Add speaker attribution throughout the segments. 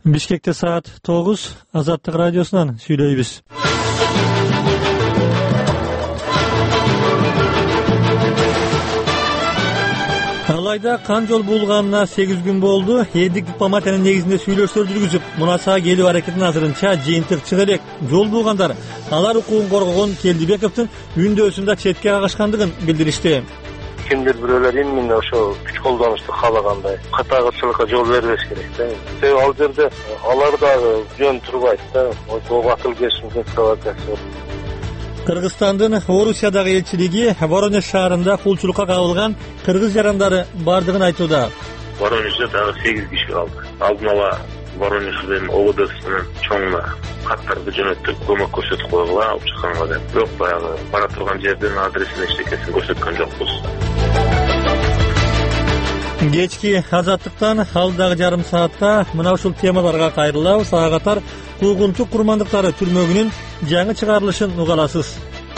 Speaker 1: Бишкекте саат 9, Азаттык радиосунан сүйлөйбүз. Алайда кан жол булганына 8 күн болду. Элдик дипломатиянын негизинде сүйлөшүүлөр жүргүзүп, мунасага келүү аракетинин азырынча жыйынтык чыга элек. Жол булгандар алар укугун коргогон Келдибековдун үндөөсүндө четке кагышкандыгын билдиришти.
Speaker 2: Кимдир бирөөлөр именно ошо күч колдонушту каалагандай катагырчылыкка жол бербеш керек да. Себеби ал жерде алар дагы жөн турбайт да. Ошо батыл кесимдин провокация.
Speaker 1: Кыргызстандын Орусиядагы элчилиги Воронеж шаарында кулчулукка кабылган кыргыз жарандары бардыгын айтууда.
Speaker 3: Воронежде дагы 8 киши калды. Алдын ала Воронежден ОВДсынын чоңуна каттарды жөнөтүп, көмөк көрсөтүп койгула, алып чыкканга деп. Бирок баягы бара турган жердин адресин эчтекесин көрсөткөн жокпуз.
Speaker 1: Кечки Азаттыктан алдагы жарым саатта мына ушул темаларга кайрылабыз. Ага катар куугунчу курмандыктары түрмөгүнүн жаңы чыгарылышын угаласыз.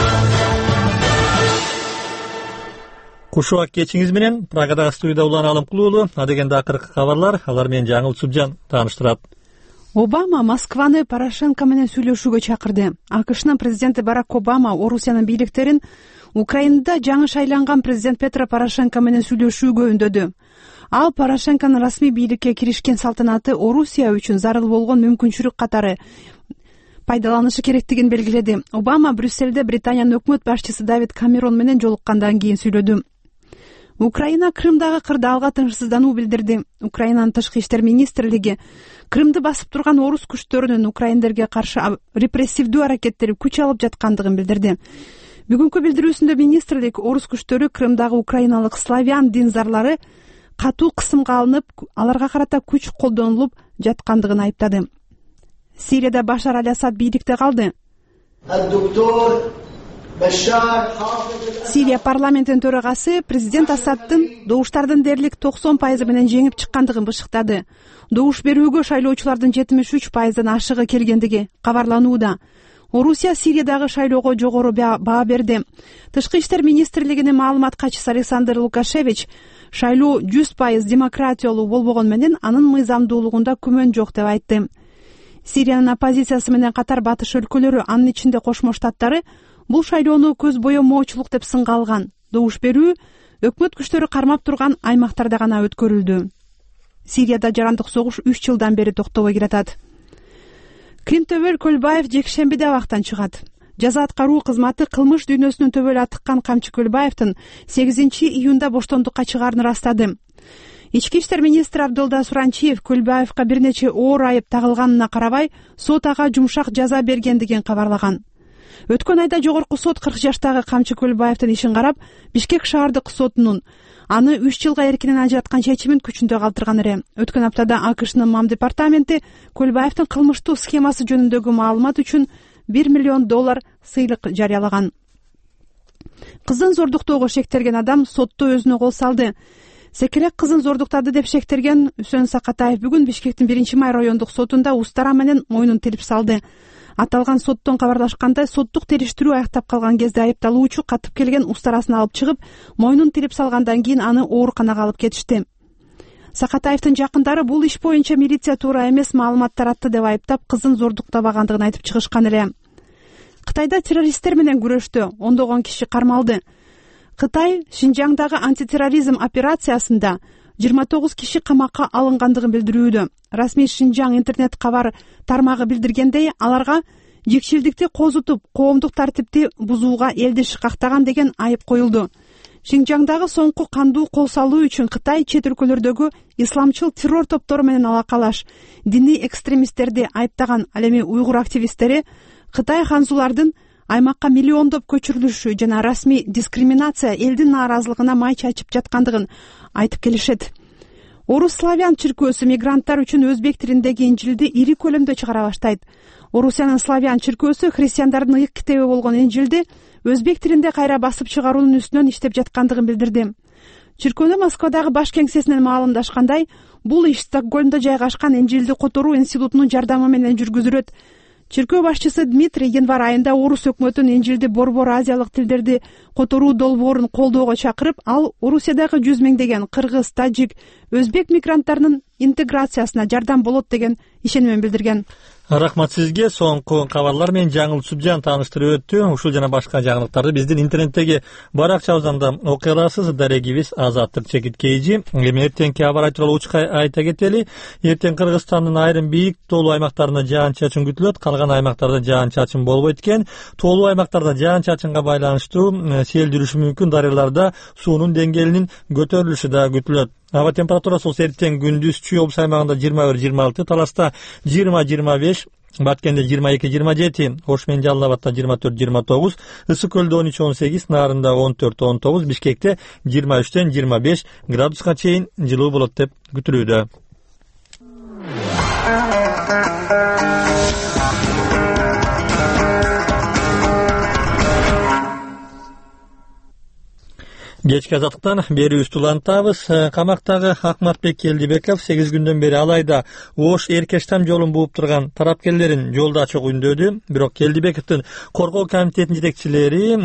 Speaker 1: Кушубак кечиңиз менен Прагадагы студияда Улан Алымкулуу уулу. Адегенде акыркы кабарлар, алар менен Жаңыл Субжан тааныштырат.
Speaker 4: Обама Москваны Порошенко менен сүйлөшүүгө чакырды. АКШнын президенти Барак Обама Орусиянын бийликтерин Украинада жаңы шайланган президент Петро Порошенко менен сүйлөшүүгө үндөдү. Ал Порошенконун расмий бийликке киришкен салтанаты Орусия үчүн зарыл болгон мүмкүнчүлүк катары пайдаланышы керектигин белгиледи. Обама Брюссельде Британиянын өкмөт башчысы Давид Камерон менен жолуккандан кийин сүйлөдү. Украина Крымдагы кырдаалга тынчсыздануу билдирди. Украинанын тышкы иштер министрлиги Крымды басып турган орус күчтөрүнүн украиндерге каршы репрессивдүү аракеттери күч алып жаткандыгын билдирди. Бүгүнкү билдирүүсүндө министрлик орус күчтөрү Крымдагы украиналык славян динзарлары катуу кысымга алынып, аларга карата күч колдонулуп жаткандыгын айыптады. Сирияда Башар Аль-Асад бийликте калды. Сирия парламентинин төрагасы президент Асаддын добуштардын дээрлик 90% менен жеңип чыккандыгын бышыктады. Добуш берүүгө шайлоочулардын 73%дан ашыгы келгендиги кабарланууда. Орусия Сириядагы шайлоого жогору баа берди. Тышкы иштер министрлигинин маалымат катчысы Александр Лукашевич шайлоо 100% демократиялуу болбогон менен анын мыйзамдуулугунда күмөн жок деп айтты. Сириянын оппозициясы менен катар батыш өлкөлөрү, анын ичинде Кошмо Штаттары бул шайлоону көз боемоочулук деп сынга алган. Добуш берүү өкмөт күчтөрү кармап турган аймактарда гана өткөрүлдү. Сирияда жарандык согуш 3 жылдан бери токтобой келатат. Кримтөбөл Көлбаев жекшембиде абактан чыгат. Жаза аткаруу кызматы кылмыш дүйнөсүнүн төбөлү атыккан Камчы Көлбаевдин 8 июнда боштондукка чыгаарын ырастады. Ички иштер министри Абдылда Суранчиев Көлбаевга бир нече оор айып тагылганына карабай, сот ага жумшак жаза бергендигин кабарлаган. Өткөн айда жогорку сот 40 жаштагы Камчы Көлбаевдин ишин карап, Бишкек шаардык сотунун аны 3 жылга эркинен ажыраткан чечимин күчүндө калтырган эле. Өткөн аптада АКШнын МАМ департаменти Көлбаевдин кылмыштуу схемасы жөнүндөгү маалымат үчүн $1 миллион сыйлык жарыялаган. Кызын зордуктоого шектелген адам сотто өзүнө кол салды. Секерек кызын зордуктады деп шектелген Үсөн Сакатаев бүгүн Бишкектин 1-май райондук сотунда устара менен мойнун тилип салды. Аталган соттон кабарлашкандай, соттук териштирүү аяктап калган кезде айыпталуучу катып келген устарасын алып чыгып, мойнун тилип салгандан кийин аны ооруканага алып кетишти. Сакатаевдин жакындары бул иш боюнча милиция туура эмес маалымат таратты деп айыптап, кызын зордуктабагандыгын айтып чыгышкан эле. Кытайда террористтер менен күрөштө ондогон киши кармалды. Кытай Шинжаңдагы антитерроризм операциясында 29 киши камакка алынгандыгын билдирүүдө. Расмий Шинжаң интернет кабар тармагы билдиргендей, аларга жекчилдикти козутуп, коомдук тартипти бузууга элди шыкактаган деген айып коюлду. Шинжаңдагы соңку кандуу кол салуу үчүн Кытай чет өлкөлөрдөгү исламчыл террор топтору менен алакалаш диний экстремисттерди айыптаган. Ал эми уйгур активисттери Кытай ханзулардын аймакка миллиондоп көчүрүлүшү жана расмий дискриминация элдин нааразылыгына май чачып жаткандыгын айтып келишет. Орус славян чиркөөсү мигранттар үчүн өзбек тилиндеги Инжилди ири көлөмдө чыгара баштайт. Орусиянын славян чиркөөсү христиандардын ыйык китеби болгон Инжилди өзбек тилинде кайра басып чыгаруунун үстүнөн иштеп жаткандыгын билдирди. Чиркөөнү Москвадагы баш кеңсесинен маалымдашкандай, бул иш Стокгольмдо жайгашкан Инжилди которуу институтунун жардамы менен жүргүзүлөт. Чиркөө башчысы Дмитрий январь айында орус өкмөтүн Инжилди борбор азиялык тилдерди которуу долбоорун колдоого чакырып, ал Орусиядагы 100 миңдеген кыргыз, тажик, өзбек мигранттарынын интеграциясына жардам болот деген ишенимин билдирген.
Speaker 1: Рахмат сизге. Соңку кабарлар менен Жаңыл Субжан тааныштырып өттү. Ушул жана башка жаңылыктарды биздин интернеттеги баракчабыздан да окуй аласыз. Дарегибиз Азаттык Чекит Кейжи. Эми эртеңки аба ырай тууралуу учка айта кетели. Эртең Кыргызстандын айрым бийик тоолуу аймактарында жаан-чачын күтүлөт. Калган аймактарда жаан-чачын болбойт экен. Тоолуу аймактарда жаан-чачынга байланыштуу сел жүрүшү мүмкүн. Дарыяларда суунун деңгээлинин көтөрүлүшү да күтүлөт. Аба температурасы эртең күндүз Чүй облус аймагында 21-26, Таласта 20-25, Баткенде 22-27, Ош менен Жалал Абадта 24-29, Ысык көлдө 13-18, Нарында 14-19, Бишкекте 23-25 градуска чейин жылуу болот деп күтүлүүдө. Кечки азаттыктан берүүбүздү улантабыз. Камактагы Акматбек Келдибеков 8 күндөн бери алайда Ош Эркештам жолун бууп турган тарапкерлерин жолдо ачык үндөдү. Бирок Келдибековдун коргоо комитетинин жетекчилери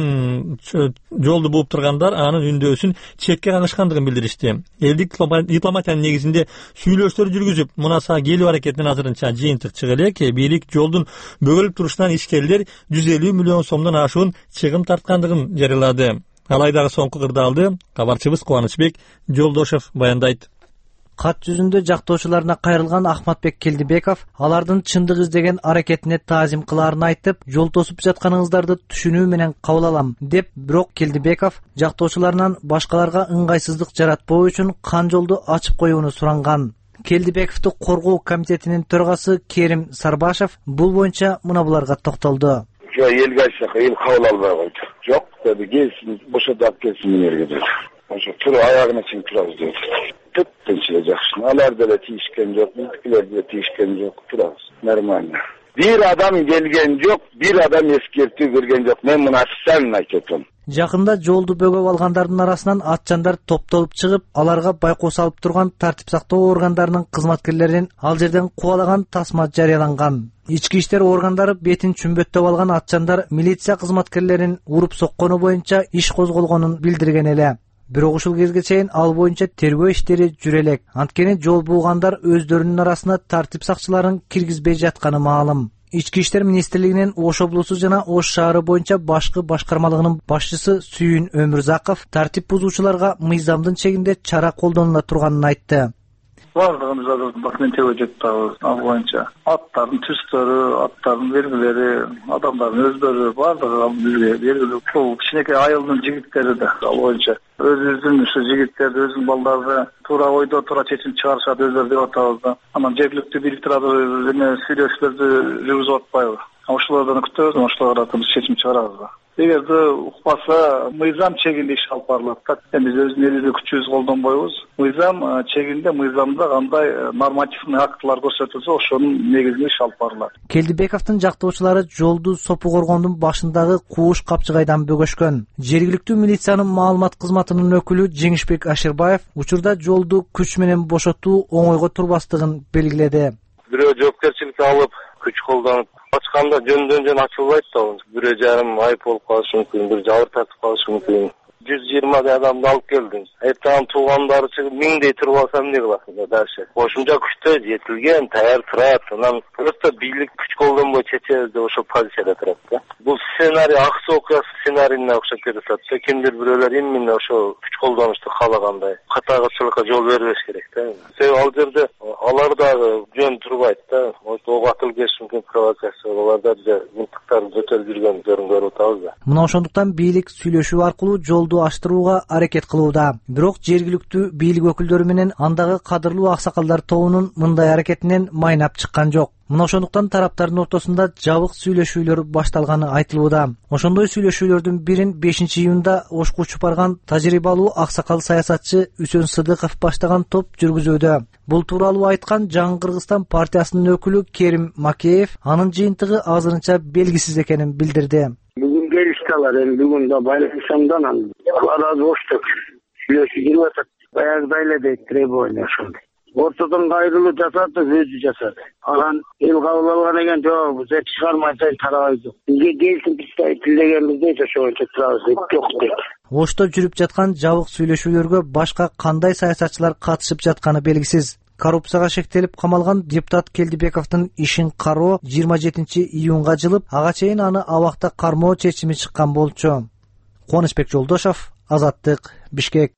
Speaker 1: жолду бууп тургандар анын үндөөсүн четке кагышкандыгын билдиришти. Элдик дипломатиянын негизинде сүйлөшүүлөр жүргүзүп, мунаса келүү аракетинен азырынча жыйынтык чыга элек. Бийлик жолдун бөгөлүп турушунан ишкерлер 150 миллион сомдон ашуун чыгым тарткандыгын жарыялады. Алайдагы соңку кырдаалды кабарчыбыз Кубанычбек Жолдошев баяндайт.
Speaker 5: Кат жүзүндө жактоочуларына кайрылган Акматбек Келдибеков алардын чындык издеген аракетине таазим кылаарын айтып, жол тосуп жатканыңыздарды түшүнүү менен кабыл алам деп, бирок Келдибеков жактоочуларынан башкаларга ыңгайсыздык жаратпоо үчүн кан жолду ачып коюуну суранган. Келдибековду коргоо комитетинин төрагасы Керим Сарбашев бул боюнча мына буларга токтолду.
Speaker 2: Elga aytsak, el kabul almay koydu. Yok dedi, gelsin, boşadap gelsin yerge dedi. Oşa turu ayağına çin turabız dedi. Tüptünçile jakşın. Alarda da tiyişken yok, bizikilerde de tiyişken yok, turabız. Normalde. Bir adam gelgen yok, bir adam eskertiw bergen yok. Men muna sen aytetim.
Speaker 5: Жакында жолду бөгөп алгандардын арасынан атчандар топтолуп чыгып, аларга байкоо салып турган тартип сактоо органдарынын кызматкерлерин ал жерден кубалаган тасма жарыяланган. Ички иштер органдары бетин чүмбөттөп алган атчандар милиция кызматкерлерин уруп соккону боюнча иш козголгонун билдирген эле. Бирок ушул кезге чейин ал боюнча тергөө иштери жүрө элек. Анткени жол буугандар өздөрүнүн арасына тартип сакчыларын киргизбей жатканы маалым. Ички иштер министрлигинин Ош облусу жана Ош шаары боюнча башкы башкармалыгынын башчысы Сүйүн Өмүрзаков тартип бузуучуларга мыйзамдын чегинде чара колдонула турганын айтты.
Speaker 6: Бардыгын документтеп жатабыз. Ал боюнча аттардын түстөрү, аттардын белгилери, адамдардын өздөрү бардыгы бизге белгилүү. Бул кичинекей айылдын жигиттери да ал боюнча өзүбүздүн ушу жигиттерди, өзүнүн балдарды туура ойдо туура чечим чыгарышат өздөрү деп атабыз да. Анан жергиликтүү бийликтерди сүйлөшүүлөрдү жүргүзүп атпайбы. Ошолордон күтөбүз, ошолорго карата чечим чыгарабыз да. Эгерде укпаса, мыйзам чегинде иш алып барылат. Эми биз өзүбүздүн элибизде күчүбүздү колдонбойбуз. Мыйзам чегинде, мыйзамда кандай нормативный актылар көрсөтүлсө, ошонун негизинде иш алып барылат.
Speaker 5: Келдибековдун жактоочулары жолду Сопу коргондун башындагы Кууш капчыгайдан бөгөшкөн. Жергиликтүү милициянын маалымат кызматынын өкүлү Жеңишбек Аширбаев учурда жолду күч менен бошотуу оңойго турбастыгын белгиледи.
Speaker 2: Бирөө жоопкерчиликти алып, күч колдонуп ачканда жөндөн ачылбайт да. Бирөө жарым айып болуп калышы мүмкүн, бир жабыр тартып калышы мүмкүн. 120 адамды алып келдим. Эртең туугандары чыгып 1000дей туруп алсам эмне кыласың дальше? Кошумча күчтө жетилген, таяр турат. Анан просто бийлик күч колдонбой чечебиз деп ошол позицияда турат да. Бул сценарий Аксы окуясы сценарийине окшоп кетет. Кимдир бирөөлөр именно ошо күч колдонушту каалагандай катагырчылыкка жол бербеш керек да. Себеби ал жерде алар дагы жөн турбайт да. Ого атыл кеш мүмкүн провокация. Аларда мынтыктарды көтөрүп жүргөндөрүн көрүп атабыз да.
Speaker 5: Мына ошондуктан бийлик сүйлөшүү аркылуу жолду аштырууга аракет кылууда. Бирок жергиликтүү бийлик өкүлдөрү менен андагы кадырлуу аксакалдар тобунун мындай аракетинен майнап чыккан жок. Мына ошондуктан тараптардын ортосунда жабык сүйлөшүүлөр башталганы айтылууда. Ошондой сүйлөшүүлөрдүн бирин 5-июнда Ошко учуп барган тажрыйбалуу аксакал саясатчы Үсөн Сыдыков баштаган топ жүргүзүүдө. Бул тууралуу айткан Жаңы Кыргызстан партиясынын өкүлү Керим Макеев анын жыйынтыгы азырынча белгисиз экенин билдирди.
Speaker 7: Бүгүн келишкалар, бүгүн да байланышамдан алар оштук сүйлөшүп жүрүп атат. Баягыдай эле дейт требование ошондой. Ортодон кайрылуу жасады, өзү жасады. Анан эл кабыл алган экен, жок, биз чыгармай тарабайбыз. Бизге келсин представитель дегенбиз дейт, ошо боюнча турабыз дейт, жок дейт.
Speaker 5: Ошто жүрүп жаткан жабык сүйлөшүүлөргө башка кандай саясатчылар катышып жатканы белгисиз. Коррупцияга шектелип камалган депутат Келдибековдун ишин кароо 27-июнга жылып, ага чейин аны абакта кармоо чечими чыккан болчу. Кубанычбек Жолдошов, Азаттык, Бишкек.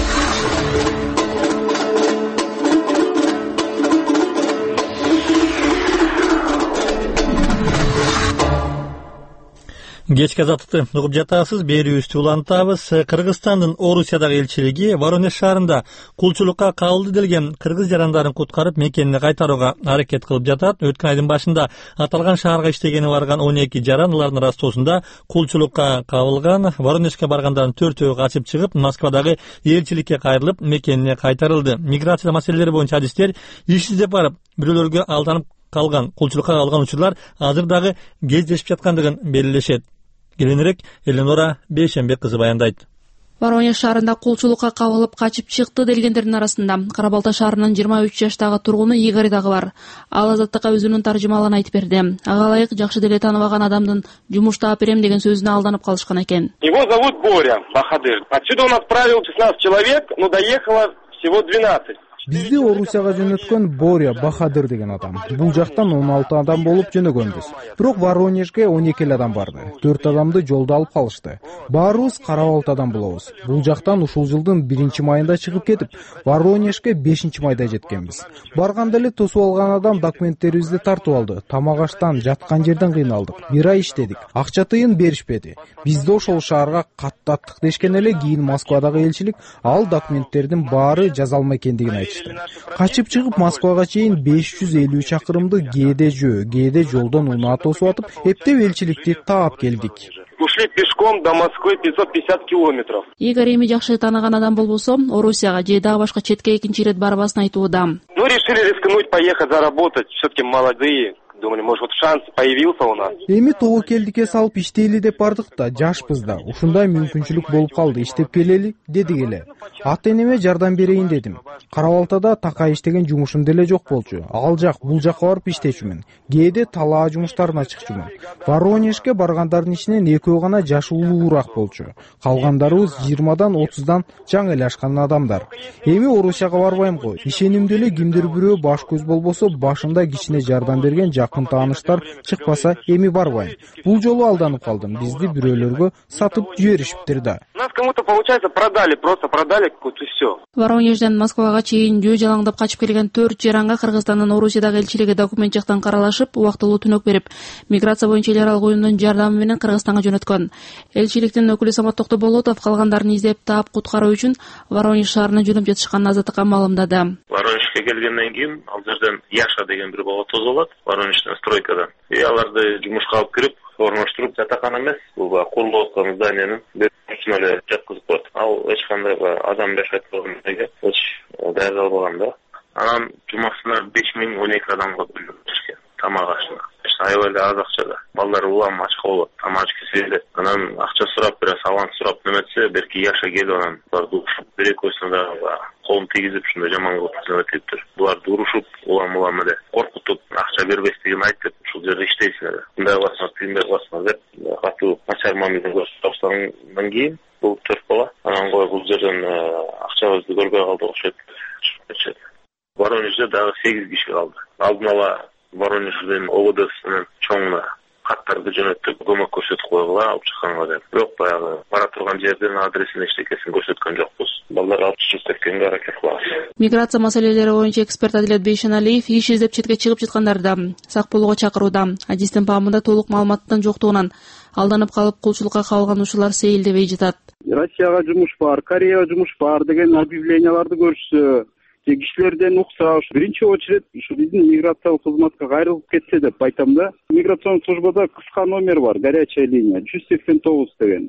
Speaker 1: Кечки Азаттыкты угуп жатасыз. Берүүбүздү улантабыз. Кыргызстандын Орусиядагы элчилиги Воронеж шаарында кулчулукка кабылды делген кыргыз жарандарын куткарып мекенине кайтарууга аракет кылып жатат. Өткөн айдын башында аталган шаарга иштегени барган 12 жаран алардын растоосунда кулчулукка кабылган. Воронежге баргандардын 4-өө качып чыгып, Москвадагы элчиликке кайрылып, мекенине кайтарылды. Миграция маселелери боюнча адистер иш издеп барып, бирөөлөргө алданып калган, кулчулукка калган учурлар азыр дагы кездешип жаткандыгын белгилешет. Кийинирээк Эленора Бейшембек кызы баяндайт.
Speaker 8: Воронеж шаарында кулчулукка кабылып качып чыкты делгендердин арасында Кара Балта шаарынын 23 жаштагы тургуну Игорь дагы бар. Ал Азаттыкка өзүнүн таржымалын айтып берди. Ага ылайык жакшы деле тааныбаган адамдын жумушта берем деген сөзүнө алданып калышкан экен.
Speaker 9: Его зовут Боря Бахадыр. Отсюда он отправил 16 человек, но доехало всего 12.
Speaker 10: Бизди Орусияга жөнөткөн Боря Бахадыр деген адам. Бул жактан 16 адам болуп жөнөгөнбүз. Бирок Воронежге 12 адам барды. 4 адамды жолдо алып калышты. Баарыбыз Кара Балтадан болобуз. Бул жактан ушул жылдын 1-майында чыгып кетип, Воронежге 5-майда жеткенбиз. Барганда эле тосуп алган адам документтерибизди тартып алды. Тамак аштан, жаткан жерден кыйналдык. 1 ай иштедик. Акча тыйын беришпеди. Бизди ошол шаарга каттаттык дешкен эле, кийин Москвадагы элчилик ал документтердин баары жазалма экендигин айтты. Качып чыгып Москвага чейин 550 чакырымды кээде жолдон унаа тосуп атып, эптеп элчиликти таап келдик.
Speaker 9: Ушли пешком до Москвы 550 километров.
Speaker 8: Игорь эми жакшы тааныган адам болбосо, Орусияга же дагы башка четке экинчи ирет барбасын айтууда.
Speaker 9: Ну, решили рискнуть, поехать заработать. Все-таки молодые. Думали, может, вот шанс появился у нас.
Speaker 10: Эми тоо келдикке салып иштейли деп бардык да, жашпыз да. Ушундай мүмкүнчүлүк болуп калды, иштеп келели дедик эле. Ата энеме жардам берейин дедим. Кара Балтада такай иштеген жумушум деле жок болчу. Ал жак, бул жакка барып иштечүмүн. Кээде талаа жумуштарына чыкчумун. Воронежге баргандардын ичинен экөө гана жашы улуураак болчу. Калгандарыбыз 20-дан 30-дан жаңы эле ашкан адамдар. Эми Орусияга барбайм го. Ишенимдүү эле кимдир бирөө баш көз болбосо, башында кичине жардам берген жакын тааныштар чыкпаса, эми барбайм. Бул жолу алданып калдым. Бизди бирөөлөргө сатып жиберишиптир да.
Speaker 9: Нас кому-то, получается, продали какую-то и все.
Speaker 8: Воронежден Москвага чейин жөө жалаңдап качып келген 4 жаранга Кыргызстандын Орусиядагы элчилиги документ жактан каралашып, убактылуу түнөк берип, миграция боюнча эл аралык уюмдун жардамы менен Кыргызстанга жөнөткөн. Элчиликтин өкүлү Самат Токтоболотов калгандарын издеп таап куткаруу үчүн Воронеж шаарына жөнөп жатышканын Азаттыкка маалымдады.
Speaker 3: Воронежге келгенден кийин ал жерден Яша деген бир бала тоз болот, Воронежден стройкадан. Аларды жумушка алып кирип, орноштуруп, жатакан эмес, бул курулуп аткан зданиянын бетине эле жаткызып коет. Ал эч кандай адам жашайт болгон жерге эч даярдалбаган да. Анан жумасына 5012 адамга бөлүнүшкөн тамак ашына. Аябай эле аз акча да. Балдар улам ачка болот, тамак кесели. Анан акча сурап, бир аванс сурап неметсе, берки Яша келип анан буларды урушуп, бир экөөсүнө да колун тийгизип, ушундай жаман кылып неметиптир. Буларды урушуп, улам эле коркутуп, акча бербестигин айтып, ушул жерде иштейсиң эле. Мындай кыласыңар, тигиндей кыласыңар деп катуу начар мамиле көрсөтүп кийин бул 4 бала анан кой бул жерден акчабызды көрбөй калдык окшойт. Воронежде дагы 8 киши калды. Алдын ала Воронежден ОВДсынын чоңуна каттарды жөнөтүп, көмөк көрсөтүп койгула, алып чыкканга деп. Бирок баягы бара турган жердин адресин эчтекесин көрсөткөн жокпуз. Балдар алып чыгып кеткенге аракет кылабыз.
Speaker 8: Миграция маселелери боюнча эксперт Адилет Бейшеналиев иш издеп четке чыгып жаткандарды сак болууга чакырууда. Адистин паамында толук маалыматтын жоктугунан алданып калып кулчулукка кабылган ушулар сейилдебей жатат.
Speaker 11: Россияга жумуш бар, Кореяга жумуш бар деген объявленияларды көрсө, кишилерден укса, биринчи очередь ушу биздин миграциялык кызматка кайрылып кетсе деп айтам да. Миграцион службада кыска номер бар, горячая линия 189 деген.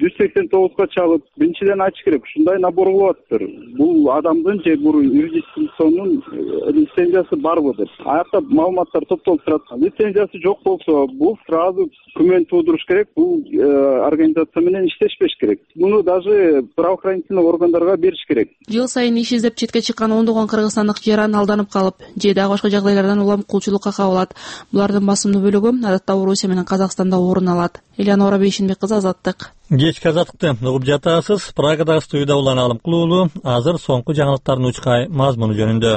Speaker 11: 189га чалып, биринчиден ачыш керек. Ушундай набор болуп атыптыр. Бул адамдын же бул юрисдикциянын лицензиясы барбы деп. Аякта маалыматтар топтолуп турат. Лицензиясы жок болсо, бул сразу күмөн туудуруш керек. Бул организация менен иштешпеш керек. Муну даже правоохранительный органдарга бериш керек.
Speaker 8: Жыл сайын иш издеп четке чыккан ондогон кыргызстандык жаран алданып калып, же дагы башка жагдайлардан улам кулчулукка кабылат. Булардын басымдуу бөлүгү адатта Орусия менен Казакстанда орун алат. Эленора Бейшембек кызы, Азаттык.
Speaker 1: Кечки азаттыкты угуп жатасыз. Прагадагы студияда улан Алым Кулуулу. Азыр соңку жаңылыктардын учкай мазмуну жөнүндө.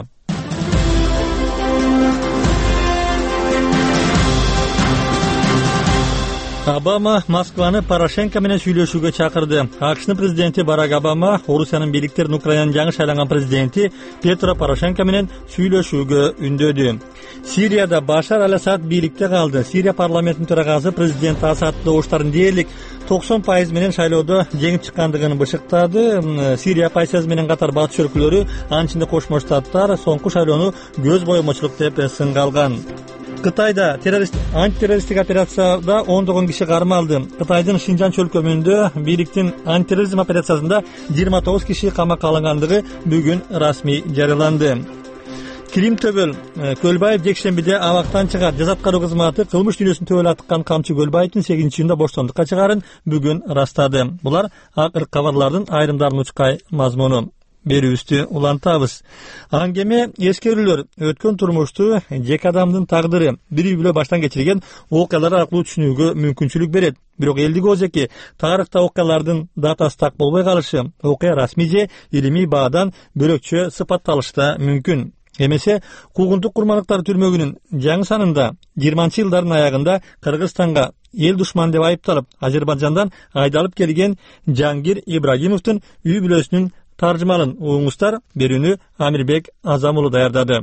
Speaker 1: Обама Москваны Порошенко менен сүйлөшүүгө чакырды. АКШнын президенти Барак Обама Орусиянын бийликтерин Украинанын жаңы шайланган президенти Петро Порошенко менен сүйлөшүүгө үндөдү. Сирияда Башар ал-Асад бийликте калды. Сирия парламентинин төрагасы президент Асад добуштарын дээрлик 90% менен шайлоодо жеңип чыккандыгын бышыктады. Сирия оппозициясы менен катар батыш өлкөлөрү, анын ичинде Кошмо Штаттар соңку шайлоону көз боомочулук деп сынга алган. Кытайда антитеррористтик операцияда ондогон киши кармалды. Кытайдын Шинжан чөлкөмүндө бийликтин антитерроризм операциясында 29 киши камакка алынгандыгы бүгүн расмий жарыяланды. Крим Төбөл Көлбаев жекшембиде абактан чыгат. Жаза аткаруу кызматы кылмыш дүйнөсүн төбөлө аткан Камчы Көлбаевдин 8-июнда боштондукка чыгарын бүгүн ырастады. Булар акыркы кабарлардын айрымдарынын учкай мазмуну. Берүүбүздү улантабыз. Аңгеме эскерүүлөр өткөн турмушту жеке адамдын тагдыры бир үй бүлө баштан кечирген окуялар аркылуу түшүнүүгө мүмкүнчүлүк берет. Бирок элдик озеки тарыхта окуялардын датасы так болбой калышы, окуя расмий же илимий баадан бөлөкчө сыпатталышта мүмкүн. Эмесе куугунтук курмандыктар түрмөгүнүн жаңы санында 20-жылдардын аягында Кыргызстанга эл душман деп айыпталып, Азербайжандан айдалып келген Жангир Ибрагимовдун үй бүлөсүнүн таржымалын уңуңуздар. Берүүнү Амирбек Азамулу даярдады.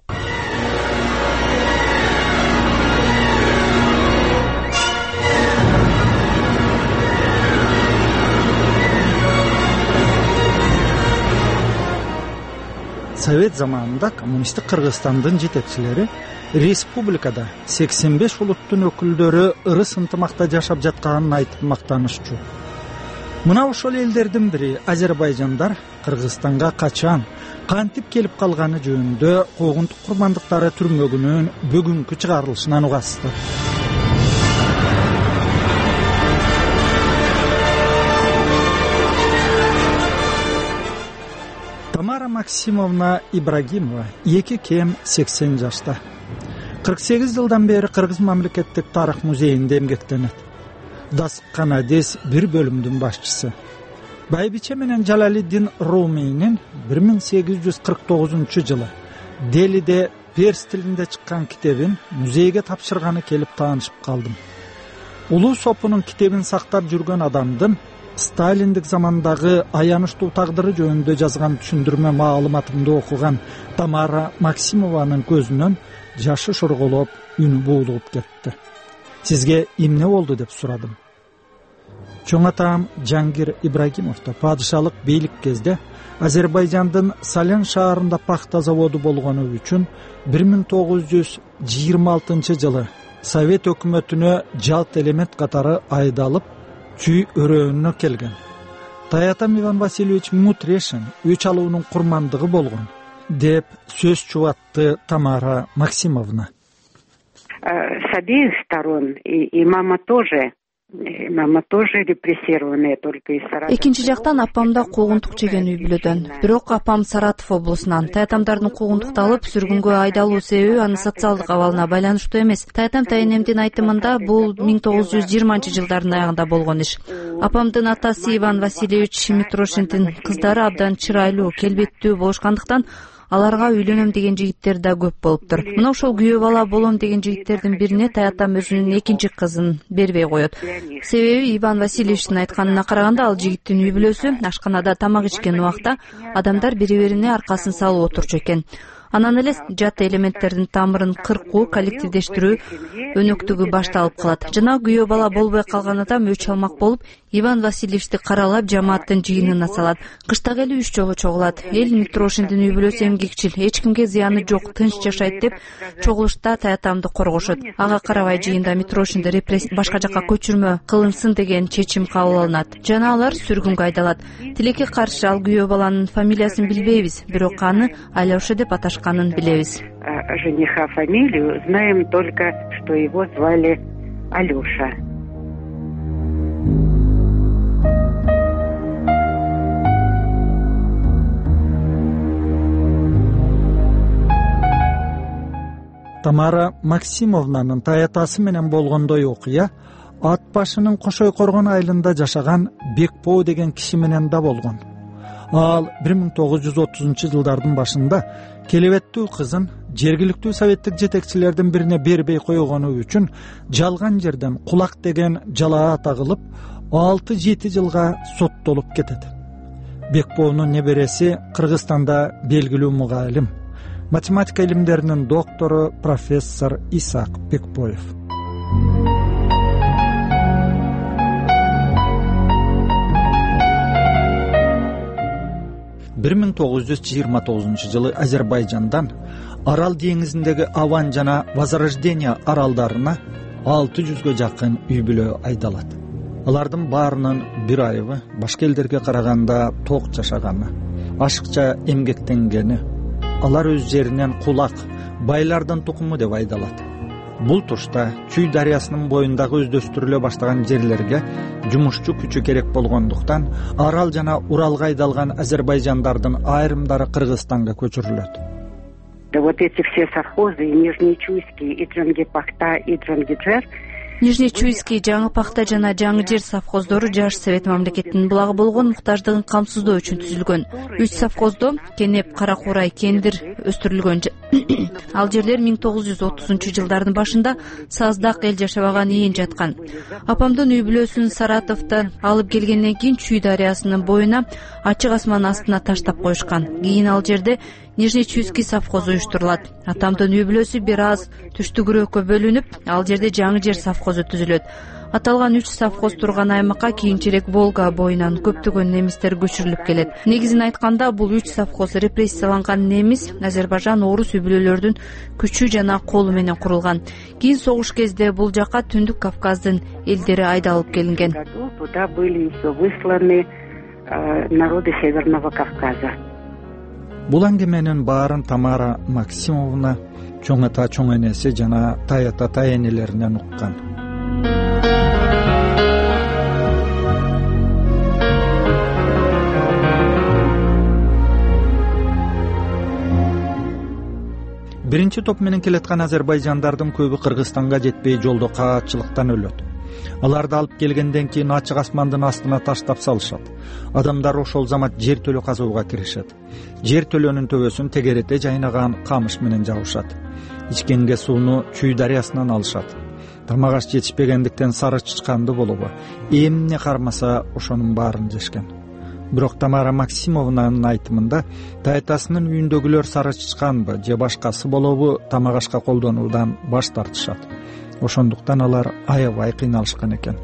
Speaker 12: Совет заманында коммунисттик Кыргызстандын жетекчилери республикада 85 улуттун өкүлдөрү ырыс ынтымакта жашап жатканын айтып мактанышчу. Мына ошол элдердин бири Азербайжандар Кыргызстанга качан, кантип келип калганы жөнүндө куугунтук курмандыктары түрмөгүнүн бүгүнкү чыгарылышынан угасыздар. Тамара Максимовна Ибрагимова 2 кем 80 жашта. 48 жылдан бери Кыргыз мамлекеттик тарых музейинде эмгектенет. Дасыккан адес бир бөлүмдүн башчысы. Байбиче менен Жалалиддин Румийнин 1849-жылы Делиде перс тилинде чыккан китебин музейге тапшырганы келип таанышып калдым. Улуу сопунун китебин сактап жүргөн адамдын Сталиндик замандагы аянычтуу тагдыры жөнүндө жазган түшүндүрмө маалыматымды окуган Тамара Максимованын көзүнөн жашы шорголоп, үнү буулуп кетти. Сизге эмне болду деп сурадым. Чоң атам Жангир Ибрагимовду падышалык бийлик кезде Азербайжандын Сален шаарында пахта заводу болгону үчүн 1926-жылы Совет өкмөтүнө жалт элемент катары айдалып, чүй өрөөнүнө келген. Таятам Иван Васильевич Мутрешин 3 алуунун курмандыгы болгон деп сөз чубатты Тамара Максимовна.
Speaker 13: С обеих сторон, и мама тоже репрессированная только из Саратова.
Speaker 8: Экинчи жактан апам да куугунтук жеген үй бүлөдөн. Бирок апам Саратов облусунан. Таятамдардын куугунтукталып сүргүнгө айдалуу себеби анын социалдык абалына байланыштуу эмес. Таятам тайнемдин айтымында бул 1920-жылдардын аягында болгон иш. Апамдын атасы Иван Васильевич Митрошиндин кыздары абдан чырайлуу, келбеттүү болушкандыктан аларга үйлөнөм деген жигиттер да көп болуптур. Мына ошол күйөө бала болом деген жигиттердин бирине таятам өзүнүн экинчи кызын бербей коет. Себеби Иван Васильевичтин айтканына караганда ал жигиттин үй бүлөсү ашканада тамак ичкен убакта адамдар бири-бирине аркасын салып отурчу экен. Анан эле жат элементтердин тамырын кыркуу, коллективдештирүү өнөктүгү башталып калат. Жана күйөө бала болбой калган адам өч алмак болуп, Иван Васильевичти каралап жамааттын жыйынына салат. Кыштагы эле 3 жолу чогулат. Эл Митрошиндин үй бүлөсү эмгекчил, эч кимге зыяны жок, тынч жашайт деп чогулушта таятамды коргошот. Ага карабай жыйында Митрошинди башка жакка көчүрмө кылынсын деген чечим кабыл алынат. Жана алар сүргүнгө айдалат. Тилекке каршы ал күйөө баланын фамилиясын билбейбиз, бирок аны Алёша деп аташканын билебиз.
Speaker 13: Жениха фамилию знаем только, что его звали Алёша.
Speaker 12: Тамара Максимовнанын таятасы менен болгондой окуя ат башынын Кошой Коргон айылында жашаган Бекбоо деген киши менен да болгон. Ал 1930-жылдардын башында келебеттүү кызын жергиликтүү советтик жетекчилердин бирине бербей койгону үчүн жалган жерден Кулак деген жалаа тагылып 6-7 жылга соттолуп кетет. Бекбоонун небереси Кыргызстанда белгилүү мугалим, математика илимдеринин доктору профессор Исаак Бекбоев. бир 1929-жылы Азербайжандан Арал деңизиндеги Аван жана Возрождение аралдарына 600гө жакын үй-бүлө айдалат. Алардын баарынын бир айыбы башка элдерге караганда ток жашаганы, ашыкча эмгектенгени, алар өз жеринен кулак, байлардын тукуму деп айдалат. Бул тушта Чүй дарыясынын боюндагы өздөштүрүлө баштаган жерлерге жумушчу күчү керек болгондуктан Арал жана Уралга айдалган азербайжандардын айрымдары Кыргызстанга көчүрүлөт.
Speaker 13: Вот эти все совхозы, Нижнечуйский, и Джангипахта, и Джангиджер.
Speaker 14: Нижнечуйский, Жаңы Пахта жана Жаңы Жер совхоздору Жаш Совет мамлекетинин булагы болгон муктаждыгын камсыздоо үчүн түзүлгөн. 3 совхоздо кенеп, кара курай, кендир өстүрүлгөн. Ал жерлер 1930-жылдардын башында саздак эл жашабаган ийин жаткан. Апамдын үй-бүлөсүн Саратовдон алып келгенден кийин Чүй дарыясынын боюна ачык асман астына таштап коюшкан. Кийин ал жерде Нижнечуйский совхозу уюштурулат. Атамдын үй-бүлөсү бир аз түштүгүрөккө бөлүнүп, ал жерде Жаңы Жер совхозу түзүлөт. Аталган 3 совхоз турган аймакка кийинчерээк Волга боюнан көптөгөн немистер көчүрүлүп келет. Негизин айтканда, бул 3 совхоз репрессияланган немис, Азербайжан, орус үй-бүлөлөрдүн күчү жана колу менен курулган. Кийин согуш кезде бул жакка Түндүк Кавказдын элдери айдалып келинген.
Speaker 13: Туда были еще высланы народы Северного Кавказа.
Speaker 12: Бул аңгеменин баарын Тамара Максимовна чоң ата чоң энеси жана тай ата тай энелеринен уккан. Биринчи топ менен келаткан азербайжандардын көбү Кыргызстанга жетпей жолдо каатчылыктан өлөт. Аларды алып келгенден кийин ачык асмандын астына таштап салышат. Адамдар ошол замат жер төлө казууга киришет. Жер төлөнүн төбөсүн тегерете жайнаган камыш менен жабышат. Ичкенге сууну Чүй дарыясынан алышат. Тамак аш жетишпегендиктен сары чычканды болобу, эмне кармаса ошонун баарын жешкен. Бирок Тамара Максимовнанын айтымында тайтасынын үйүндөгүлөр сары чычканбы же башкасы болобу тамак ашка колдонуудан баш тартышат. Ошондуктан алар аябай кыйналышкан экен.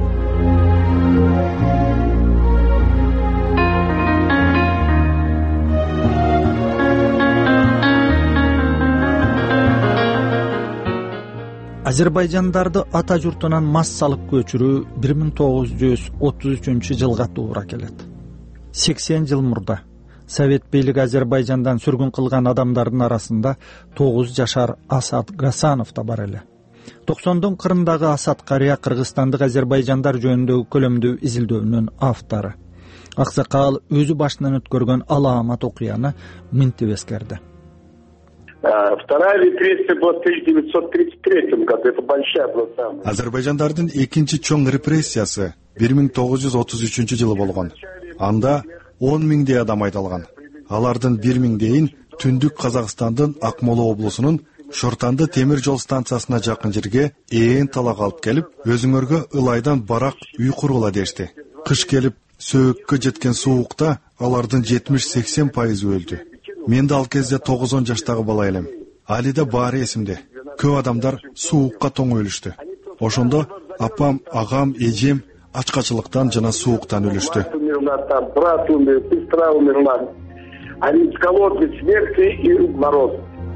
Speaker 12: Азербайжандарды ата журтунан массалык көчүрүү 1933-жылга туура келет. 80 жыл мурда Совет бийлиги Азербайжандан сүргүн кылган адамдардын арасында 9 жашар Асад Гасанов да бар эле. 90-дун кырындагы Асад карыя кыргызстандык азербайжандар жөнүндөгү көлөмдүү изилдөөнүн автору. Аксакал өзү башынан өткөргөн алаамат окуяны мынтип эскерди.
Speaker 15: Вторая репрессия была в 1933 году. Это большая была самая.
Speaker 16: Азербайжандардын экинчи чоң репрессиясы 1933-жылы болгон. Анда 10 миңдей адам айдалган. Алардын 1 миңдейин Түндүк Казакстандын Акмола облусунун Шортанды темир жол станциясына жакын жерге ээн талак алып келип, өзүңөргө ылайдан барак үй кургула дешти. Кыш келип, сөөккө жеткен суукта алардын 70-80% өлдү. Мен да ал кезде 9-10 жаштагы бала элем. Али да баары эсимде. Көп адамдар суукка тоң өлүштү. Ошондо апам, агам, эжем ачкачылыктан жана сууктан өлүштү.
Speaker 15: Брат умер, сестра умерла. Они с голодной смерти и мороз.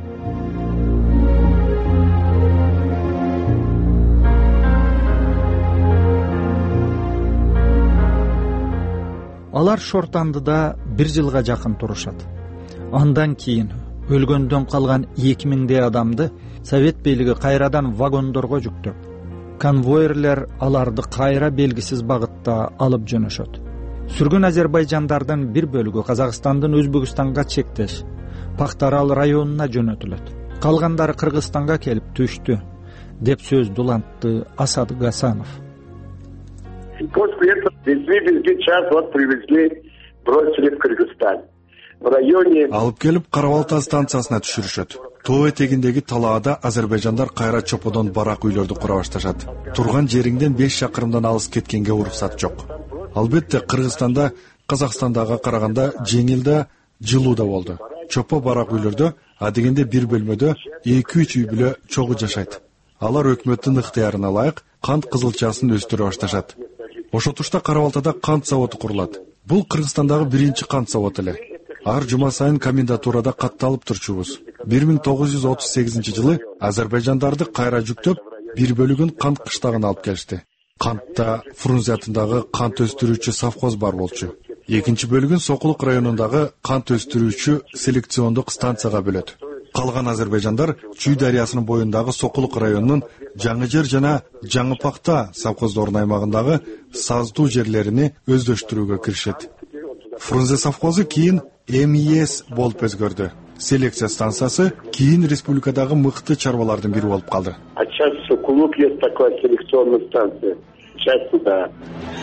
Speaker 12: Алар Шортандыда 1 жылга жакын турушат. Андан кийин өлгөндөн калган 2000дей адамды Совет бийлиги кайрадан вагондорго жүктөп, конвойерлер аларды кайра белгисиз багытта алып жөнөшөт. Сүргүн азербайжандардын бир бөлүгү Казакстандын Өзбекстанга чектеш Пактарал районуна жөнөтүлөт. Калгандары Кыргызстанга келип түштү, деп сөз дулантты Асад Гасанов.
Speaker 15: После этого везли час вот привезли, бросили в Кыргызстан. В районе
Speaker 16: алып келип Карабалта станциясына түшүрүшөт. Тоо этегиндеги талаада азербайжандар кайра чоподон барак үйлөрдү кура башташат. Турган жериңден 5 шакырымдан алыс кеткенге уруксат жок. Албетте Кыргызстанда Казакстандага караганда жеңил да, жылуу да болду. Чопо барак үйлөрдө адегенде бир бөлмөдө 2-3 үй бүлө чогуу жашайт. Алар өкмөттүн ыктыярына ылайык кант кызылчасын өстүрө башташат. Ошол тушта Карабалтада кант заводу курулат. Бул Кыргызстандагы биринчи кант заводу эле. Ар жума сайын комендатурада катталып турчубуз. 1938 жылы азербайжандарды кайра жүктөп, бир бөлүгүн кант кыштагына алып келишти. Кантта Фрунзе атындагы кант өстүрүүчү совхоз бар болчу. Экинчи бөлүгүн Сокулук районундагы кант өстүрүүчү селекциондук станцияга бөлөт. Калган азербайжандар Чүй дарыясынын боюндагы Сокулук районунун Жаңы-Жер жана Жаңы-Пакта совхоздорунун аймагындагы саздуу жерлерини өздөштүрүүгө киришет. Фрунзе совхозу кийин МИС болуп өзгөрдү. Селекция станциясы кийин республикадагы мыкты чарбалардын бири болуп калды.
Speaker 15: А сейчас Сокулук есть такая селекционная станция. Сейчас туда.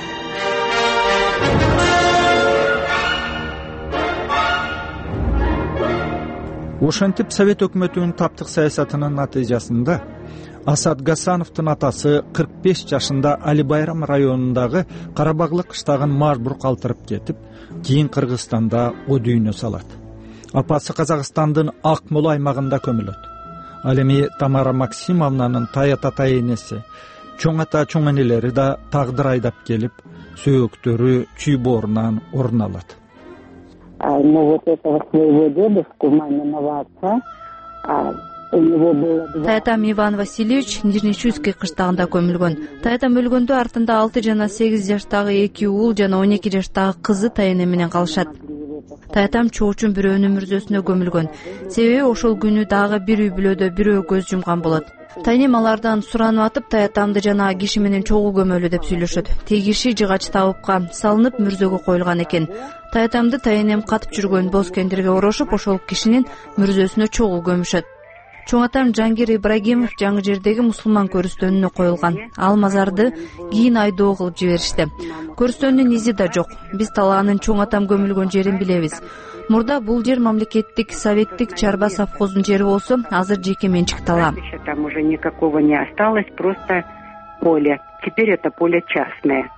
Speaker 12: Ошентип Совет өкмөтүнүн таптык саясатынын натыйжасында Асад Гасановдун атасы 45 жашында Али Байрам районундагы Карабаглык кыштагын мажбур калтырып кетип, кийин Кыргызстанда о дүйнө салат. Апасы Казакстандын Акмола аймагында көмүлөт. Ал эми Тамара Максимовнанын таята энеси, чоң ата чоң энелери да тагдыр айдап келип, сөөктөрү чүй боорунан орун алат.
Speaker 13: Но вот этого своего дедушку, маминого отца, у него было...
Speaker 14: Таятам Иван Васильевич Нижнечуйский кыштагында көмүлгөн. Таятам өлгөндө артында 6 жана 8 жаштагы 2 уул жана 12 жаштагы кызы таяны менен калышат. Таятам чоочун бирөөнүн мүрзөсүнө көмүлгөн. Себеби ошол күнү дагы бир үй бүлөдө бирөө көз жумган болот. Тайнем алардан суранып атып, таятамды жана киши менен чогуу көмөлү деп сүйлөшөт. Тегиши жыгач табыпка салынып мүрзөгө коюлган экен. Таятамды тайнем катып жүргөн боз кендирге орошуп, ошол кишинин мүрзөсүнө чогуу көмүшөт. Чоң атам Жангир Ибрагимов Жаңы-Жердеги мусулман көрүстөнүнө коюлган. Ал мазарды кийин айдоо кылып жиберишти. Көрүстөнүн изи да жок. Биз талаанын чоң атам көмүлгөн жерин билебиз. Мурда бул жер мамлекеттик советтик чарба совхоздун жери болсо, азыр жеке менчик талаа.
Speaker 13: Там уже никакого не осталось, просто поле. Теперь это поле частное.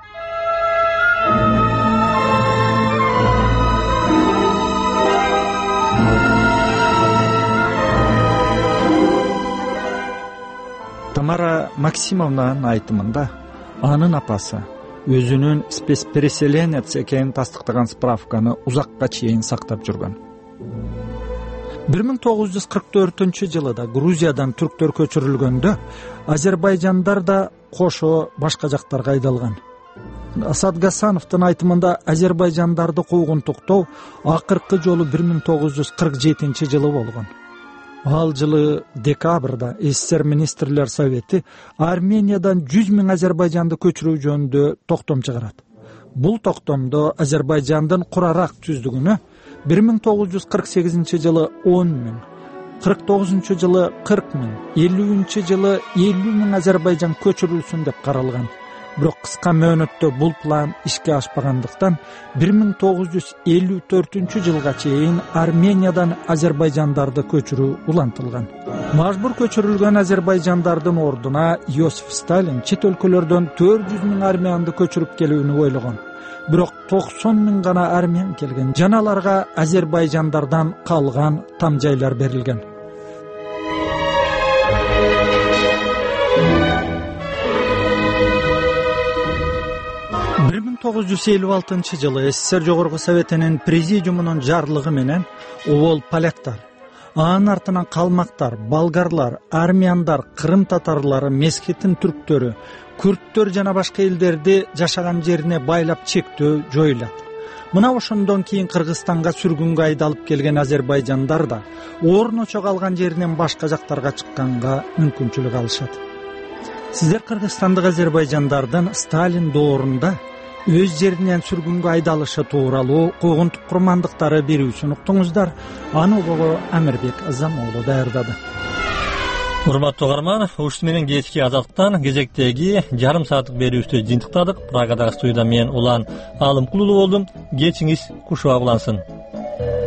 Speaker 12: Тамара Максимовнанын айтымында анын апасы өзүнүн спецпереселенец экенин тастыктаган справканы узакка чейин сактап жүргөн. 1944-жылы да Грузиядан түрктөр көчүрүлгөндө азербайжандар да кошо башка жактарга айдалган. Асад Гасановдун айтымында азербайжандарды куугунтуктоо акыркы жолу 1947 жылы болгон. Ал жылы декабрда СССР министрлер совети Армениядан 100 000 азербайжанды көчүрүү жөнүндө токтом чыгарат. Бул токтомдо Азербайжандын курарак түздүгүнө 1948 жылы 10 000, 49 жылы 40 000, 50 жылы 50 000 азербайжан көчүрүлсүн деп каралган. Бирок кыска мөөнөттө бул план ишке ашпагандыктан 1954 жылга чейин Армениядан азербайжандарды көчүрүү улантылган. Мажбур көчүрүлгөн азербайжандардын ордуна Иосиф Сталин чет өлкөлөрдөн 400 000 армянды көчүрүп келүүнү ойлогон. Бирок 90 000 гана армян келген. Жана аларга азербайжандардан калган там жайлар берилген. 1956 жылы СССР Жогорку Советинин президиумунун жарлыгы менен обол поляктар, анын артынан калмактар, болгарлар, армяндар, кырым татарлары, мескитин түрктөрү, күрттөр жана башка элдерди жашаган жерине байлап чектөө жоюлат. Мына ошондон кийин Кыргызстанга сүргүнгө айдалып келген азербайжандар да орночо калган жеринен башка жактарга чыкканга мүмкүнчүлүк алышат. Сиздер кыргызстандык азербайжандардын Сталин доорунда өз жеринен сүргүнгө айдалышы тууралуу куугунтук курмандыктары берүүсүн уктуңуздар. Аны Амирбек Азамоğlu даярдады.
Speaker 1: Урматтуу угарман, ушул менен кечки азаттан кезектеги жарым сааттык берүүбүздү жыйынтыктадык. Прагадагы студияда мен Улан Алымкулуу болдум. Кечиңиз кушубак улансын.